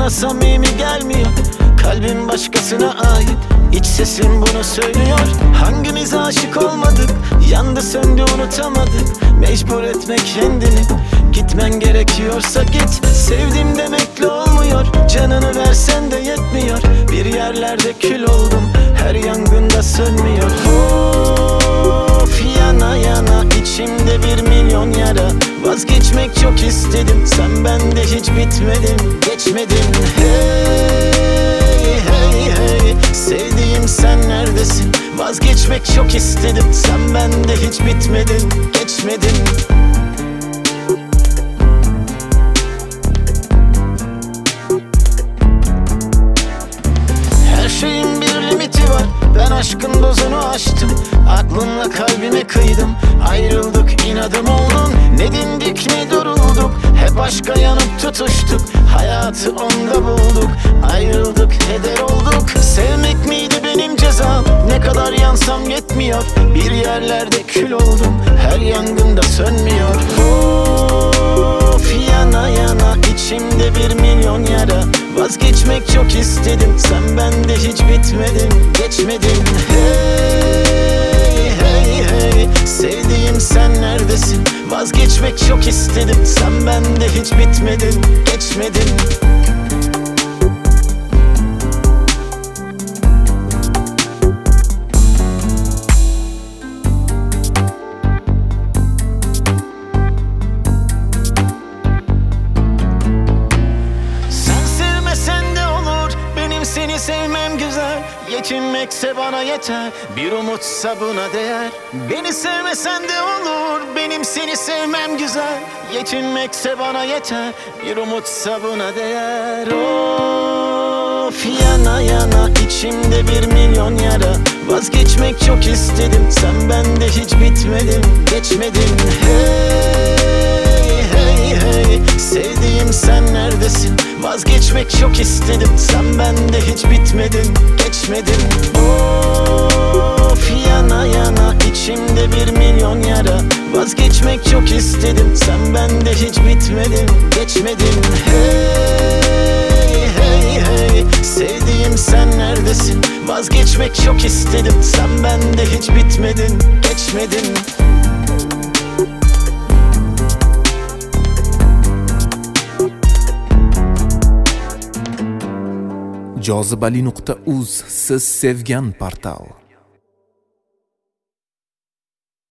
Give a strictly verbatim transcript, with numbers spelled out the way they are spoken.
bana samimi gelmiyor. Kalbim başkasına ait, iç sesim bunu söylüyor. Hangimiz aşık olmadık, yandı söndü unutamadık. Mecbur etme kendini, gitmen gerekiyorsa git. Sevdim demekle olmuyor, canını versen de yetmiyor. Bir yerlerde kül oldum, her yangında sönmüyor. Of yana yana içimde bir milyon yara. Vazgeçmek çok istedim, sen bende hiç bitmedin, geçmedin. Hey hey hey, sevdiğim sen neredesin? Vazgeçmek çok istedim, sen bende hiç bitmedin, geçmedin. Her şeyin bir limiti var, ben aşkın dozunu aştım. Aklımla kalbime kıydım, ayrıldık inadım oldun. Ne dindik ne durulduk, hep aşka yanıp tutuştuk. Hayatı onda bulduk, ayrıldık heder olduk. Sevmek miydi benim cezam, ne kadar yansam yetmiyor. Bir yerlerde kül oldum, her yangında sönmüyor. Of yana yana içimde bir milyon yara. Vazgeçmek çok istedim, sen bende hiç bitmedin, geçmedin. Hey hey hey, sevdiğim sen neredesin? Vazgeçmek çok istedim, sen bende hiç bitmedin, geçmedin. Seni sevmem güzel, yetinmekse bana yeter. Bir umutsa buna değer. Beni sevmesen de olur, benim seni sevmem güzel. Yetinmekse bana yeter, bir umutsa buna değer. Of yana yana içimde bir milyon yara. Vazgeçmek çok istedim, sen bende hiç bitmedin, geçmedin. Hey hey hey, sevdiğim sen neredesin? Vazgeçmek çok istedim, sen bende hiç bitmedin, geçmedin. Of yana yana içimde bir milyon yara. Vazgeçmek çok istedim, sen bende hiç bitmedin, geçmedin. Hey hey hey, sevdiğim sen neredesin? Vazgeçmek çok istedim, sen bende hiç bitmedin, geçmedin. jozibali nuqta uz siz sevgan portal.